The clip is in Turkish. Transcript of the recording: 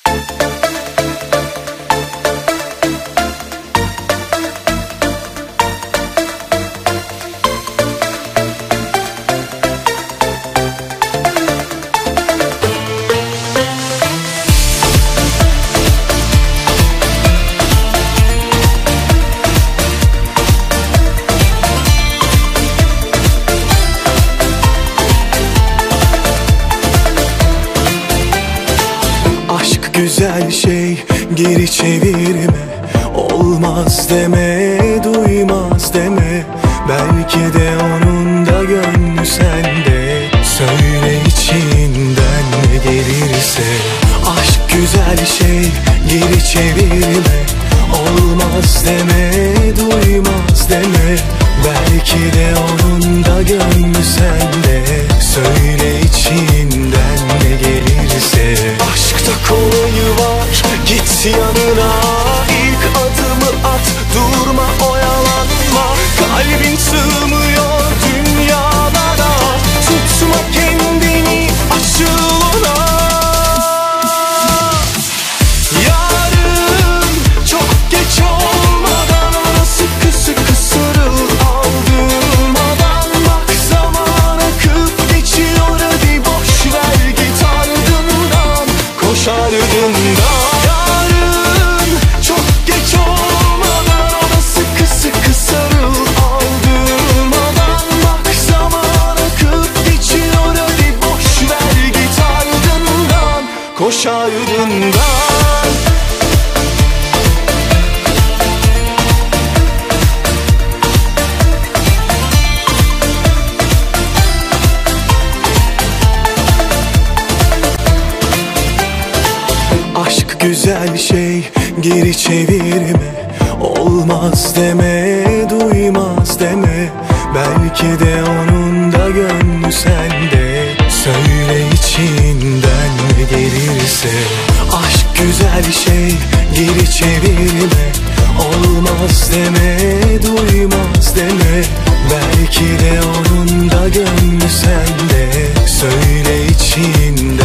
Güzel şey geri çevirme, olmaz deme, duymaz deme. Belki de onun da gönlü sende. Söyle içinden ne gelirse. Aşk güzel şey geri çevirme, olmaz deme, duymaz deme. Belki de onun da gönlü sende. Söyle içinden ne gelirse. Aşkta kolayı var, git yanına. İlk adımı at, durma oyalanma. Kalbin sığmıyor dünyalara. Tutma kendini, açıl ona. Yarın çok geç olmadan ona sıkı sıkı sarıl. Aldırmadan bak, zaman akıp geçiyor. Hadi boş ver, git ardından, koş ardından. Yarın çok geç olmadan ona sıkı sıkı sarıl. Aldırmadan bak, zaman akıp geçiyor. Hadi boş ver, git ardından, koş ardından. Aşk güzel şey geri çevirme, olmaz deme, duymaz deme. Belki de onun da gönlü sende. Söyle içinden ne gelirse. Aşk güzel şey geri çevirme, olmaz deme, duymaz deme. Belki de onun da gönlü sende. Söyle içinden